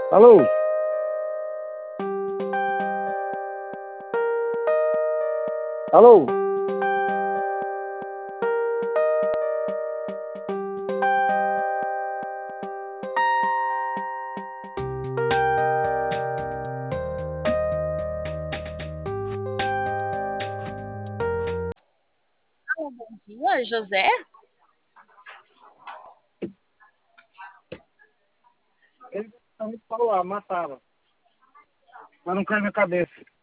Alô? Alô? Bom dia, José. Ele falou lá, mataram. Mas não cai na cabeça.